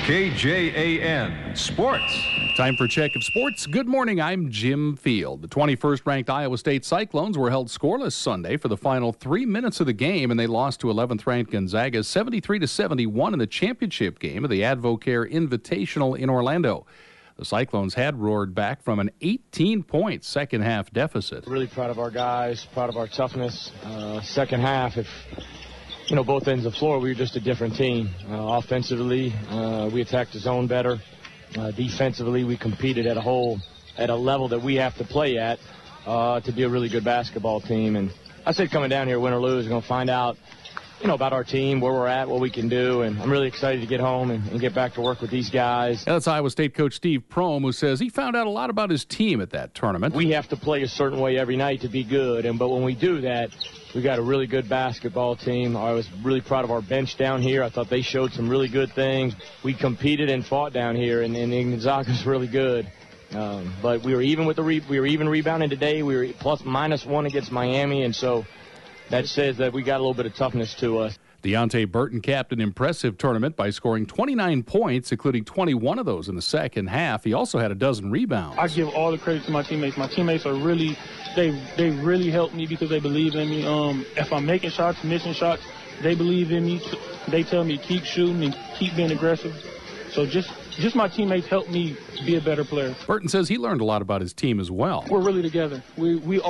KJAN Sports. Time for Check of Sports. Good morning, I'm Jim Field. The 21st ranked Iowa State Cyclones were held scoreless Sunday for the final 3 minutes of the game, and they lost to 11th ranked Gonzaga 73-71 in the championship game of the Advocare Invitational in Orlando. The Cyclones had roared back from an 18-point second-half deficit. Really proud of our guys, proud of our toughness. Second half, both ends of the floor, we were just a different team. Offensively, we attacked the zone better. Defensively, we competed at a level that we have to play at to be a really good basketball team. And I said coming down here, win or lose, we're going to find out, about our team, where we're at, what we can do. And I'm really excited to get home and get back to work with these guys. That's Iowa State coach Steve Prohm, who says he found out a lot about his team at that tournament. We have to play a certain way every night to be good. But when we do that, we got a really good basketball team. I was really proud of our bench down here. I thought they showed some really good things. We competed and fought down here, and Gonzaga's really good. But we were even with we were even rebounding today. We were ±1 against Miami, and so that says that we got a little bit of toughness to us. Deonte Burton capped an impressive tournament by scoring 29 points, including 21 of those in the second half. He also had a dozen rebounds. I give all the credit to my teammates. My teammates are really, they really help me because they believe in me. If I'm making shots, missing shots, they believe in me. They tell me keep shooting and keep being aggressive. So just my teammates help me be a better player. Burton says he learned a lot about his team as well. We're really together. We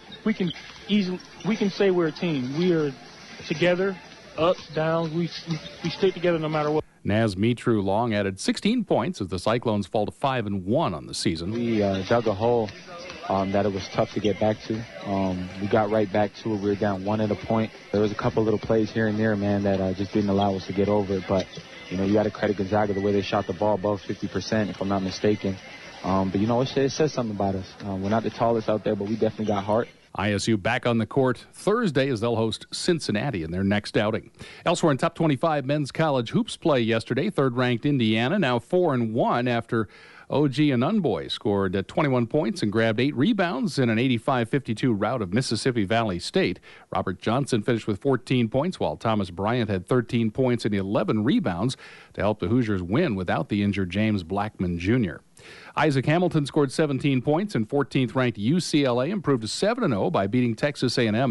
can say we're a team. We are together. Ups, downs, we stick together no matter what. Naz Mitru-Long added 16 points as the Cyclones fall to 5-1 on the season. We dug a hole that it was tough to get back to. We got right back to it. We were down 1 at a point. There was a couple little plays here and there, man, that just didn't allow us to get over it. But, you got to credit Gonzaga the way they shot the ball above 50%, if I'm not mistaken. But, it says something about us. We're not the tallest out there, but we definitely got heart. ISU back on the court Thursday as they'll host Cincinnati in their next outing. Elsewhere in top 25 men's college hoops play yesterday, third-ranked Indiana now 4-1 after OG Anunboy scored 21 points and grabbed 8 rebounds in an 85-52 rout of Mississippi Valley State. Robert Johnson finished with 14 points, while Thomas Bryant had 13 points and 11 rebounds to help the Hoosiers win without the injured James Blackman Jr. Isaac Hamilton scored 17 points, and 14th-ranked UCLA improved to 7-0 by beating Texas A&M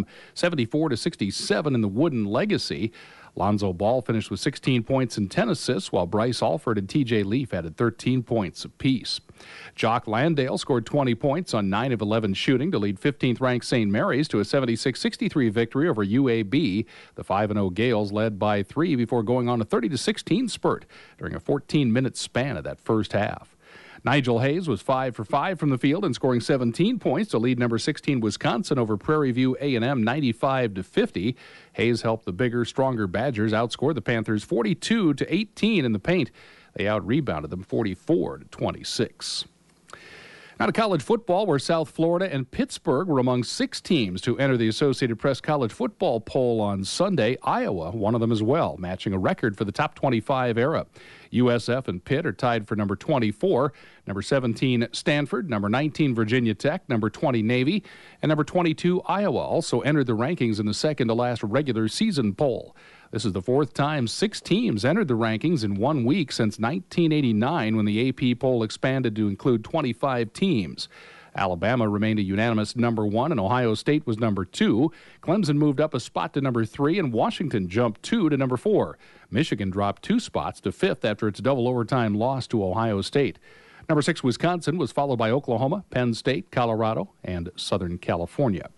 74-67 in the Wooden Legacy. Lonzo Ball finished with 16 points and 10 assists, while Bryce Alford and T.J. Leaf added 13 points apiece. Jock Landale scored 20 points on 9 of 11 shooting to lead 15th-ranked St. Mary's to a 76-63 victory over UAB. The 5-0 Gales led by 3 before going on a 30-16 spurt during a 14-minute span of that first half. Nigel Hayes was 5 for 5 from the field and scoring 17 points to lead number 16 Wisconsin over Prairie View A&M 95-50. Hayes helped the bigger, stronger Badgers outscore the Panthers 42-18 in the paint. They out-rebounded them 44-26. Now to college football, where South Florida and Pittsburgh were among 6 teams to enter the Associated Press college football poll on Sunday. Iowa, one of them as well, matching a record for the top 25 era. USF and Pitt are tied for number 24, number 17 Stanford, number 19 Virginia Tech, number 20 Navy, and number 22 Iowa also entered the rankings in the second-to-last regular season poll. This is the 4th time 6 teams entered the rankings in 1 week since 1989 when the AP poll expanded to include 25 teams. Alabama remained a unanimous number 1, and Ohio State was number 2. Clemson moved up a spot to number 3, and Washington jumped 2 to number 4. Michigan dropped 2 spots to 5th after its double overtime loss to Ohio State. Number 6, Wisconsin, was followed by Oklahoma, Penn State, Colorado, and Southern California.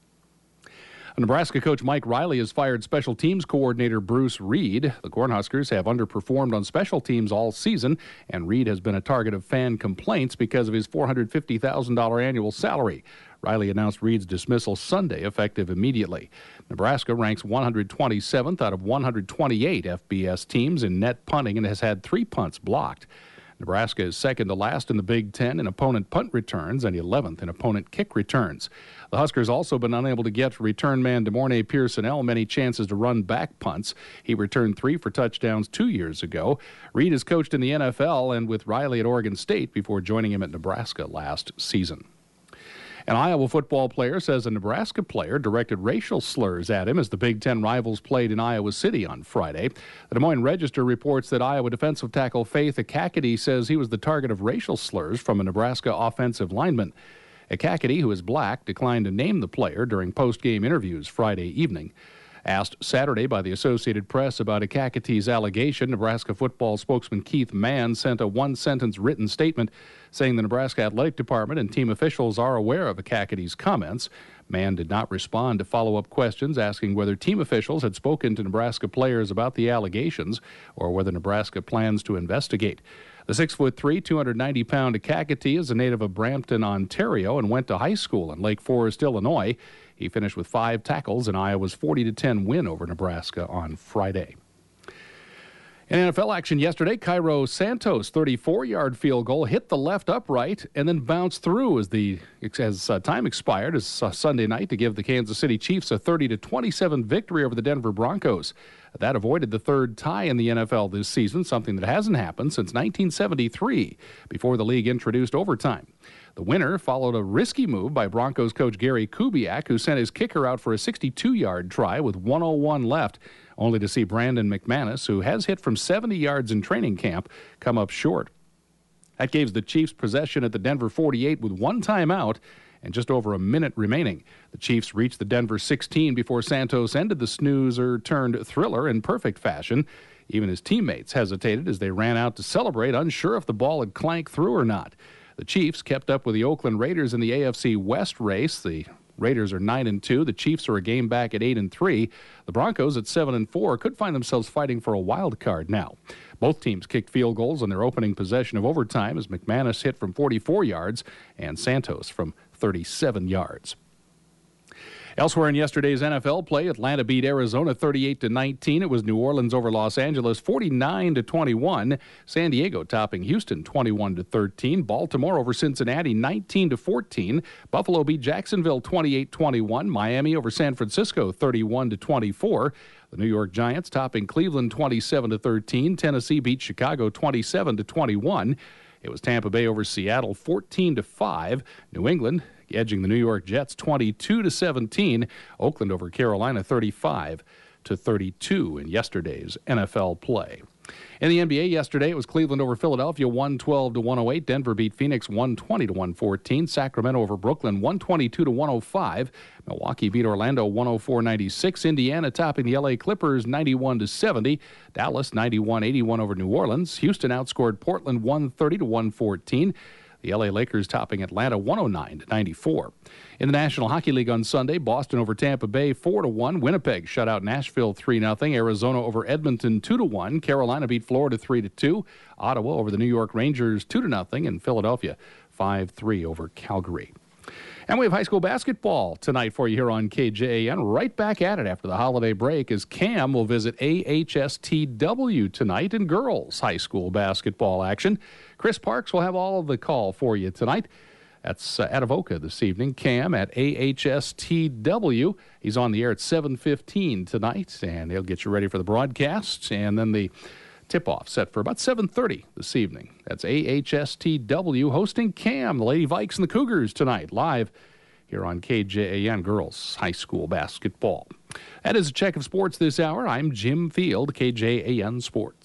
Nebraska coach Mike Riley has fired special teams coordinator Bruce Reed. The Cornhuskers have underperformed on special teams all season, and Reed has been a target of fan complaints because of his $450,000 annual salary. Riley announced Reed's dismissal Sunday, effective immediately. Nebraska ranks 127th out of 128 FBS teams in net punting and has had 3 punts blocked. Nebraska is second to last in the Big Ten in opponent punt returns and 11th in opponent kick returns. The Huskers also been unable to get return man DeMornay Pearsonell many chances to run back punts. He returned 3 for touchdowns 2 years ago. Reed has coached in the NFL and with Riley at Oregon State before joining him at Nebraska last season. An Iowa football player says a Nebraska player directed racial slurs at him as the Big Ten rivals played in Iowa City on Friday. The Des Moines Register reports that Iowa defensive tackle Faith Ekakity says he was the target of racial slurs from a Nebraska offensive lineman. Ekakity, who is black, declined to name the player during post-game interviews Friday evening. Asked Saturday by the Associated Press about Ekakity's allegation, Nebraska football spokesman Keith Mann sent a one-sentence written statement saying the Nebraska Athletic Department and team officials are aware of Ekakity's comments. Mann did not respond to follow-up questions asking whether team officials had spoken to Nebraska players about the allegations or whether Nebraska plans to investigate. The 6'3", 290-pound Ekakity is a native of Brampton, Ontario, and went to high school in Lake Forest, Illinois. He finished with 5 tackles in Iowa's 40-10 win over Nebraska on Friday. In NFL action yesterday, Cairo Santos' 34-yard field goal hit the left upright and then bounced through as time expired as Sunday night to give the Kansas City Chiefs a 30-27 victory over the Denver Broncos. That avoided the third tie in the NFL this season, something that hasn't happened since 1973, before the league introduced overtime. The winner followed a risky move by Broncos coach Gary Kubiak, who sent his kicker out for a 62-yard try with 1:01 left, only to see Brandon McManus, who has hit from 70 yards in training camp, come up short. That gave the Chiefs possession at the Denver 48 with one timeout and just over a minute remaining. The Chiefs reached the Denver 16 before Santos ended the snoozer-turned-thriller in perfect fashion. Even his teammates hesitated as they ran out to celebrate, unsure if the ball had clanked through or not. The Chiefs kept up with the Oakland Raiders in the AFC West race. The Raiders are 9-2. The Chiefs are a game back at 8-3. The Broncos at 7-4 could find themselves fighting for a wild card now. Both teams kicked field goals on their opening possession of overtime as McManus hit from 44 yards and Santos from 37 yards. Elsewhere in yesterday's NFL play, Atlanta beat Arizona 38-19. It was New Orleans over Los Angeles 49-21. San Diego topping Houston 21-13. Baltimore over Cincinnati 19-14. Buffalo beat Jacksonville 28-21. Miami over San Francisco 31-24. The New York Giants topping Cleveland 27-13. Tennessee beat Chicago 27-21. It was Tampa Bay over Seattle 14-5. New England edging the New York Jets 22-17. Oakland over Carolina 35-32 in yesterday's NFL play. In the NBA yesterday, it was Cleveland over Philadelphia 112-108. Denver beat Phoenix 120-114. Sacramento over Brooklyn 122-105. Milwaukee beat Orlando 104-96. Indiana topping the LA Clippers 91-70. Dallas 91-81 over New Orleans. Houston outscored Portland 130-114. The LA Lakers topping Atlanta 109-94. In the National Hockey League on Sunday, Boston over Tampa Bay 4-1. Winnipeg shut out Nashville 3-0. Arizona over Edmonton 2-1. Carolina beat Florida 3-2. Ottawa over the New York Rangers 2-0. And Philadelphia 5-3 over Calgary. And we have high school basketball tonight for you here on KJAN. Right back at it after the holiday break as Cam will visit AHSTW tonight in girls high school basketball action. Chris Parks will have all of the call for you tonight. That's at Avoca this evening. Cam at AHSTW. He's on the air at 7:15 tonight, and he'll get you ready for the broadcast. And then the tip-off set for about 7:30 this evening. That's AHSTW hosting Cam, the Lady Vikes and the Cougars tonight, live here on KJAN Girls High School Basketball. That is a check of sports this hour. I'm Jim Field, KJAN Sports.